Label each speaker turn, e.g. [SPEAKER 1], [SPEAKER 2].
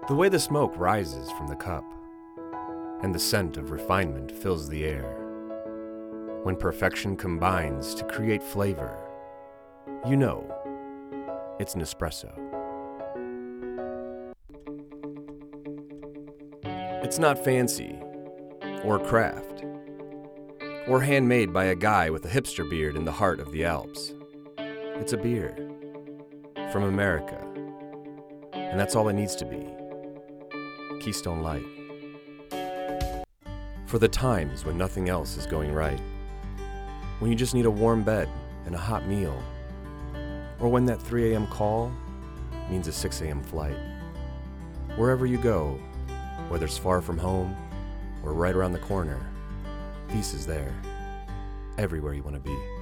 [SPEAKER 1] The way the smoke rises from the cup, and the scent of refinement fills the air. When perfection combines to create flavor, you know it's Nespresso. It's not fancy, or craft, or handmade by a guy with a hipster beard in the heart of the Alps. It's a beer from America, and that's all it needs to be. Keystone Light. For the times when nothing else is going right, when you just need a warm bed and a hot meal, or when that 3 a.m. call means a 6 a.m. flight. Wherever you go, whether it's far from home or right around the corner, peace is there, everywhere you want to be.